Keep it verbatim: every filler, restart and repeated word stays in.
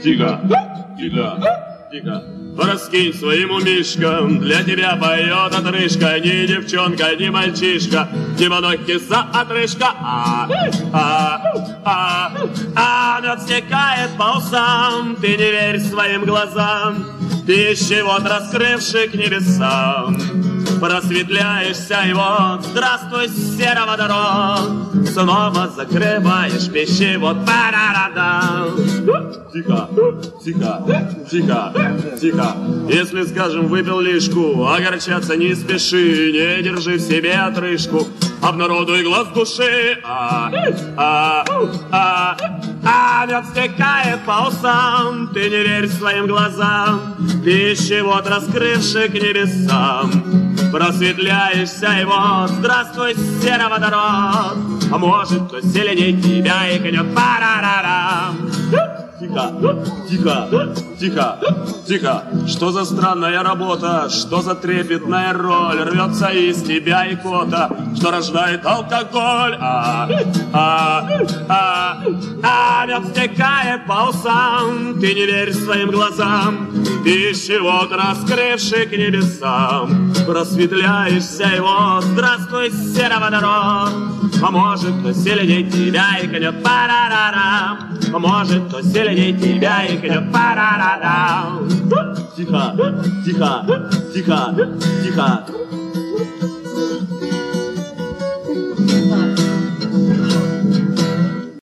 Тихо, тихо, тихо. Раскинь своим умишкам, для тебя поет отрыжка. Ни девчонка, ни мальчишка, ни монахи за отрыжка. А, а, а, а, мед стекает по усам, ты не верь своим глазам, пищевод раскрывший к небесам. Просветляешься, и вот, здравствуй, сероводород, снова закрываешь пищевод. Па-ра-ра-да. Тихо, тихо, тихо, тихо. Если, скажем, выпил лишку, огорчаться не спеши, не держи в себе отрыжку, обнародуй глаз души. А, а, а, а, мед стекает по усам, ты не верь своим глазам, пищевод раскрывший к небесам. Просветляешься, и вот, здравствуй, сероводород, а может, то сильней тебя и конет. Па-ра-ра-ра. Тихо, тихо, тихо, тихо. Что за странная работа, что за трепетная роль рвется из тебя икота, что рождает алкоголь. А, а, а, а, мед стекает по усам, ты не верь своим глазам, пищевод раскрывший к небесам. Просветляешься, и вот, здравствуй, сероводород, а может, то сильней тебя и конет. Па-ра-ра-ра. А может, то сильней тебя и конет. Па-ра-ра-ра. Тихо, тихо, тихо, тихо.